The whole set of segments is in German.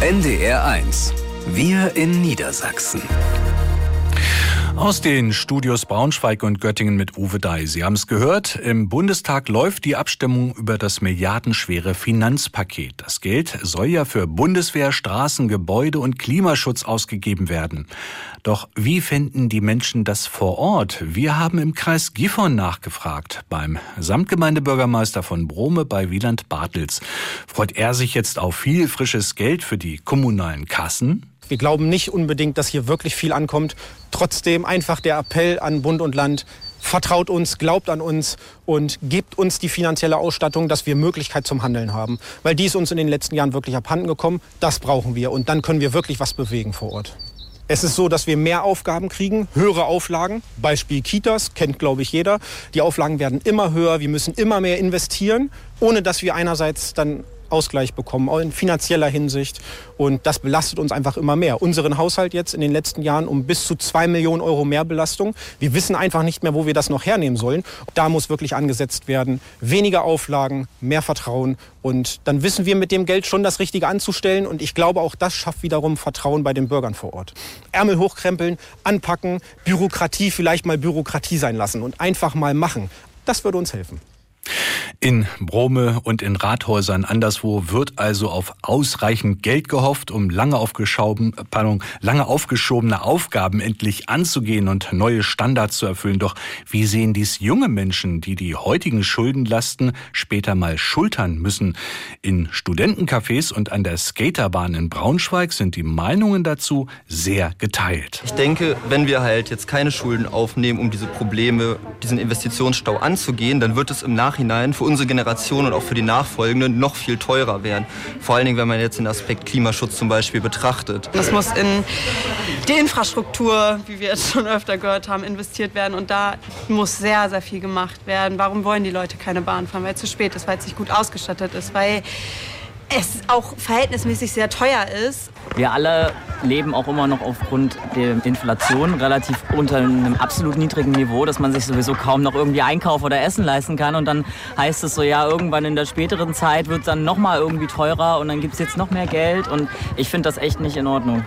NDR1. Wir in Niedersachsen. Aus den Studios Braunschweig und Göttingen mit Uwe Dai. Sie haben es gehört, im Bundestag läuft die Abstimmung über das milliardenschwere Finanzpaket. Das Geld soll ja für Bundeswehr, Straßen, Gebäude und Klimaschutz ausgegeben werden. Doch wie fänden die Menschen das vor Ort? Wir haben im Kreis Gifhorn nachgefragt, beim Samtgemeindebürgermeister von Brome bei Wieland Bartels. Freut er sich jetzt auf viel frisches Geld für die kommunalen Kassen? Wir glauben nicht unbedingt, dass hier wirklich viel ankommt. Trotzdem einfach der Appell an Bund und Land: Vertraut uns, glaubt an uns und gebt uns die finanzielle Ausstattung, dass wir Möglichkeit zum Handeln haben. Weil die ist uns in den letzten Jahren wirklich abhanden gekommen. Das brauchen wir und dann können wir wirklich was bewegen vor Ort. Es ist so, dass wir mehr Aufgaben kriegen, höhere Auflagen. Beispiel Kitas, kennt glaube ich jeder. Die Auflagen werden immer höher, wir müssen immer mehr investieren, ohne dass wir einerseits dann Ausgleich bekommen, auch in finanzieller Hinsicht. Und das belastet uns einfach immer mehr. Unseren Haushalt jetzt in den letzten Jahren um bis zu 2 Millionen Euro mehr Belastung. Wir wissen einfach nicht mehr, wo wir das noch hernehmen sollen. Da muss wirklich angesetzt werden. Weniger Auflagen, mehr Vertrauen. Und dann wissen wir mit dem Geld schon das Richtige anzustellen. Und ich glaube, auch das schafft wiederum Vertrauen bei den Bürgern vor Ort. Ärmel hochkrempeln, anpacken, Bürokratie vielleicht mal Bürokratie sein lassen und einfach mal machen. Das würde uns helfen. In Brome und in Rathäusern anderswo wird also auf ausreichend Geld gehofft, um lange aufgeschobene Aufgaben endlich anzugehen und neue Standards zu erfüllen. Doch wie sehen dies junge Menschen, die die heutigen Schuldenlasten später mal schultern müssen? In Studentencafés und an der Skaterbahn in Braunschweig sind die Meinungen dazu sehr geteilt. Ich denke, wenn wir halt jetzt keine Schulden aufnehmen, um diese Probleme, diesen Investitionsstau anzugehen, dann wird es im Nachhinein für unsere Generation und auch für die Nachfolgenden noch viel teurer werden. Vor allen Dingen, wenn man jetzt den Aspekt Klimaschutz zum Beispiel betrachtet. Es muss in die Infrastruktur, wie wir jetzt schon öfter gehört haben, investiert werden. Und da muss sehr, sehr viel gemacht werden. Warum wollen die Leute keine Bahn fahren? Weil es zu spät ist, weil es nicht gut ausgestattet ist, weil es auch verhältnismäßig sehr teuer ist. Wir alle leben auch immer noch aufgrund der Inflation relativ unter einem absolut niedrigen Niveau, dass man sich sowieso kaum noch irgendwie Einkauf oder Essen leisten kann. Und dann heißt es so, ja, irgendwann in der späteren Zeit wird es dann nochmal irgendwie teurer und dann gibt es jetzt noch mehr Geld. Und ich finde das echt nicht in Ordnung.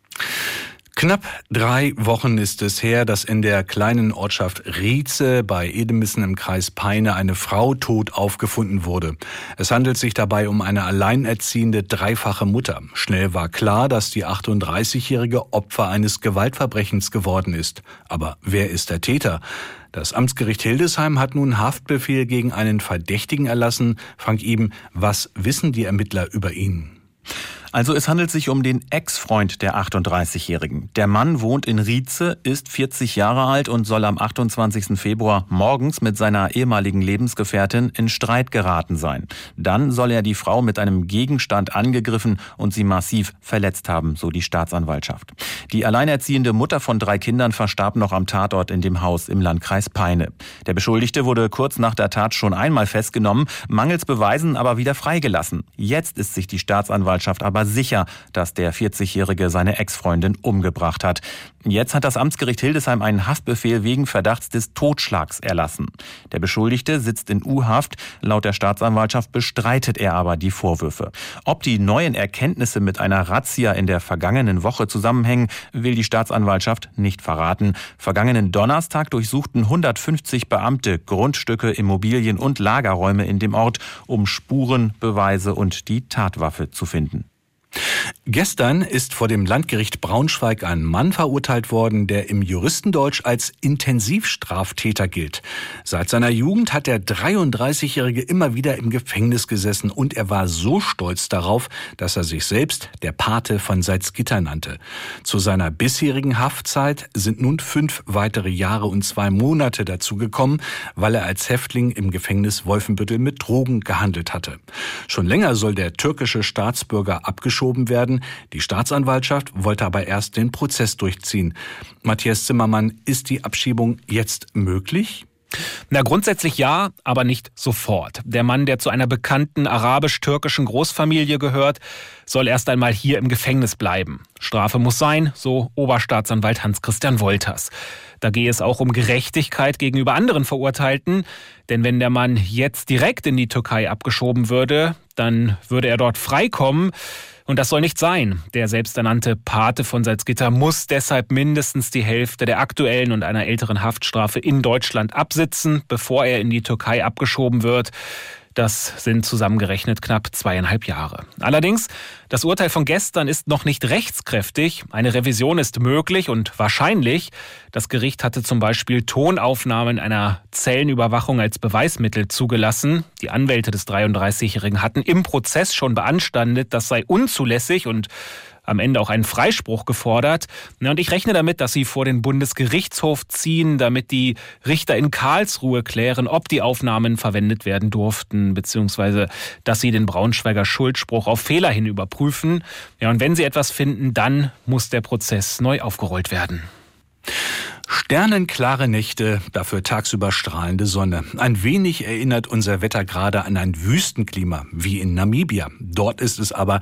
Knapp 3 Wochen ist es her, dass in der kleinen Ortschaft Rietze bei Edemissen im Kreis Peine eine Frau tot aufgefunden wurde. Es handelt sich dabei um eine alleinerziehende dreifache Mutter. Schnell war klar, dass die 38-jährige Opfer eines Gewaltverbrechens geworden ist. Aber wer ist der Täter? Das Amtsgericht Hildesheim hat nun Haftbefehl gegen einen Verdächtigen erlassen. Frank Eben, was wissen die Ermittler über ihn? Also es handelt sich um den Ex-Freund der 38-Jährigen. Der Mann wohnt in Rietze, ist 40 Jahre alt und soll am 28. Februar morgens mit seiner ehemaligen Lebensgefährtin in Streit geraten sein. Dann soll er die Frau mit einem Gegenstand angegriffen und sie massiv verletzt haben, so die Staatsanwaltschaft. Die alleinerziehende Mutter von 3 Kindern verstarb noch am Tatort in dem Haus im Landkreis Peine. Der Beschuldigte wurde kurz nach der Tat schon einmal festgenommen, mangels Beweisen aber wieder freigelassen. Jetzt ist sich die Staatsanwaltschaft aber sicher, dass der 40-Jährige seine Ex-Freundin umgebracht hat. Jetzt hat das Amtsgericht Hildesheim einen Haftbefehl wegen Verdachts des Totschlags erlassen. Der Beschuldigte sitzt in U-Haft. Laut der Staatsanwaltschaft bestreitet er aber die Vorwürfe. Ob die neuen Erkenntnisse mit einer Razzia in der vergangenen Woche zusammenhängen, will die Staatsanwaltschaft nicht verraten. Vergangenen Donnerstag durchsuchten 150 Beamte Grundstücke, Immobilien und Lagerräume in dem Ort, um Spuren, Beweise und die Tatwaffe zu finden. Gestern ist vor dem Landgericht Braunschweig ein Mann verurteilt worden, der im Juristendeutsch als Intensivstraftäter gilt. Seit seiner Jugend hat der 33-Jährige immer wieder im Gefängnis gesessen und er war so stolz darauf, dass er sich selbst der Pate von Salzgitter nannte. Zu seiner bisherigen Haftzeit sind nun 5 weitere Jahre und 2 Monate dazugekommen, weil er als Häftling im Gefängnis Wolfenbüttel mit Drogen gehandelt hatte. Schon länger soll der türkische Staatsbürger abgeschoben werden. Die Staatsanwaltschaft wollte aber erst den Prozess durchziehen. Matthias Zimmermann, ist die Abschiebung jetzt möglich? Na, grundsätzlich ja, aber nicht sofort. Der Mann, der zu einer bekannten arabisch-türkischen Großfamilie gehört, soll erst einmal hier im Gefängnis bleiben. Strafe muss sein, so Oberstaatsanwalt Hans-Christian Wolters. Da gehe es auch um Gerechtigkeit gegenüber anderen Verurteilten. Denn wenn der Mann jetzt direkt in die Türkei abgeschoben würde, dann würde er dort freikommen. Und das soll nicht sein. Der selbsternannte Pate von Salzgitter muss deshalb mindestens die Hälfte der aktuellen und einer älteren Haftstrafe in Deutschland absitzen, bevor er in die Türkei abgeschoben wird. Das sind zusammengerechnet knapp 2,5 Jahre. Allerdings, das Urteil von gestern ist noch nicht rechtskräftig. Eine Revision ist möglich und wahrscheinlich. Das Gericht hatte zum Beispiel Tonaufnahmen einer Zellenüberwachung als Beweismittel zugelassen. Die Anwälte des 33-Jährigen hatten im Prozess schon beanstandet, das sei unzulässig und am Ende auch einen Freispruch gefordert. Und ich rechne damit, dass sie vor den Bundesgerichtshof ziehen, damit die Richter in Karlsruhe klären, ob die Aufnahmen verwendet werden durften, beziehungsweise dass sie den Braunschweiger Schuldspruch auf Fehler hin überprüfen. Ja, und wenn sie etwas finden, dann muss der Prozess neu aufgerollt werden. Sternenklare Nächte, dafür tagsüber strahlende Sonne. Ein wenig erinnert unser Wetter gerade an ein Wüstenklima, wie in Namibia. Dort ist es aber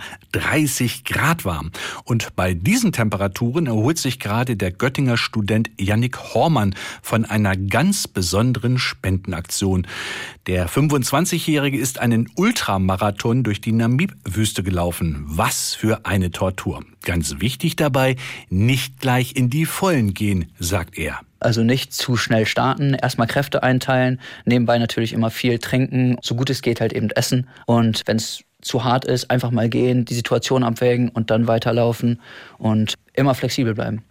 30 Grad warm. Und bei diesen Temperaturen erholt sich gerade der Göttinger Student Yannick Hormann von einer ganz besonderen Spendenaktion. Der 25-Jährige ist einen Ultramarathon durch die Namib-Wüste gelaufen. Was für eine Tortur. Ganz wichtig dabei, nicht gleich in die Vollen gehen, sagt er. Also nicht zu schnell starten, erstmal Kräfte einteilen, nebenbei natürlich immer viel trinken, so gut es geht halt eben essen. Und wenn es zu hart ist, einfach mal gehen, die Situation abwägen und dann weiterlaufen und immer flexibel bleiben.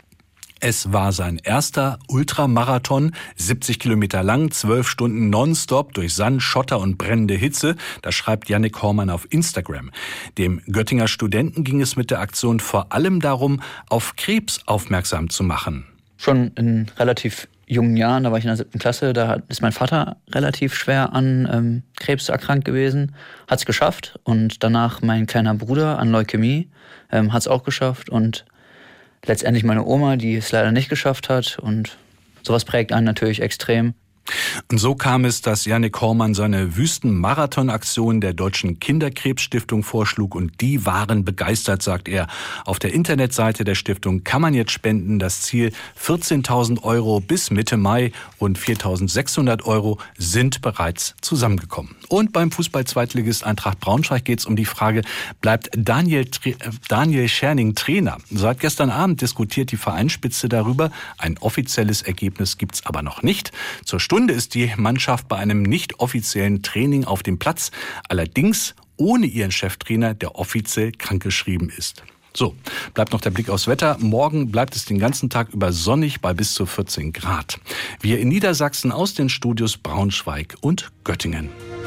Es war sein erster Ultramarathon, 70 Kilometer lang, 12 Stunden nonstop durch Sand, Schotter und brennende Hitze. Das schreibt Yannick Hormann auf Instagram. Dem Göttinger Studenten ging es mit der Aktion vor allem darum, auf Krebs aufmerksam zu machen. Schon in relativ jungen Jahren, da war ich in der 7. Klasse, da ist mein Vater relativ schwer an Krebs erkrankt gewesen, hat es geschafft. Und danach mein kleiner Bruder an Leukämie, hat es auch geschafft. Und letztendlich meine Oma, die es leider nicht geschafft hat. Und sowas prägt einen natürlich extrem. Und so kam es, dass Yannick Hormann seine Wüsten-Marathon-Aktion der Deutschen Kinderkrebsstiftung vorschlug und die waren begeistert, sagt er. Auf der Internetseite der Stiftung kann man jetzt spenden. Das Ziel 14.000 € bis Mitte Mai, rund 4.600 € sind bereits zusammengekommen. Und beim Fußball-Zweitligist Eintracht Braunschweig geht es um die Frage, bleibt Daniel Scherning Trainer? Seit gestern Abend diskutiert die Vereinsspitze darüber. Ein offizielles Ergebnis gibt's aber noch nicht. Zur Stunde ist die Mannschaft bei einem nicht offiziellen Training auf dem Platz, allerdings ohne ihren Cheftrainer, der offiziell krankgeschrieben ist. So, bleibt noch der Blick aufs Wetter. Morgen bleibt es den ganzen Tag über sonnig bei bis zu 14 Grad. Wir in Niedersachsen aus den Studios Braunschweig und Göttingen.